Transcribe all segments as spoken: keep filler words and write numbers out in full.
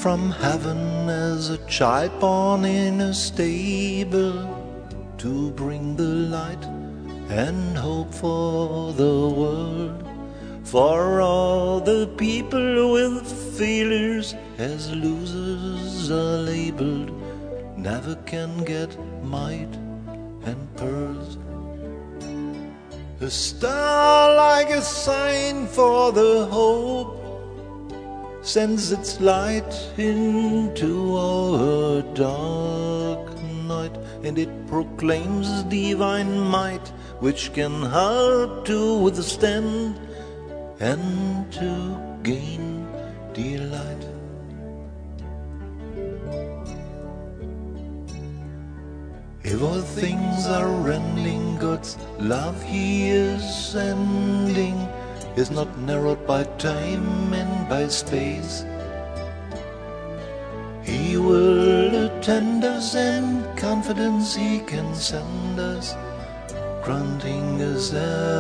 from heaven as a child born in a stable to bring the light and hope for the world, for all the people with feelers as losers are labeled, never can get might and pearls. A star like a sign for the hope sends its light into our dark night, and it proclaims divine might which can help to withstand and to gain delight. If all things are ending, God's love He is sending is not narrowed by time and by space. He will attend us, and confidence He can send us, granting us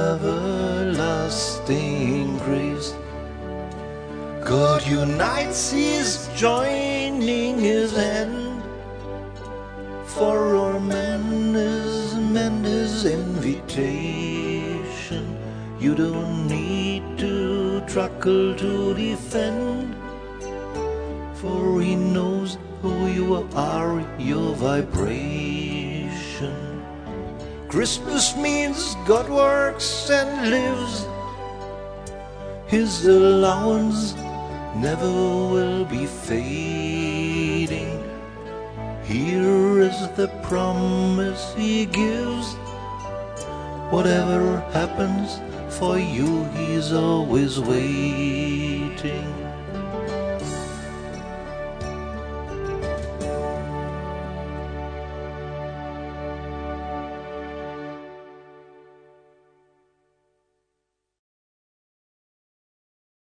everlasting grace. God unites, He is joining His hand, for our man is meant His invitation. You don't need to truckle to defend, for He knows who you are, your vibration. Christmas means God works and lives. His allowance never will be fading. Here is the promise He gives: whatever happens, for you He's always waiting.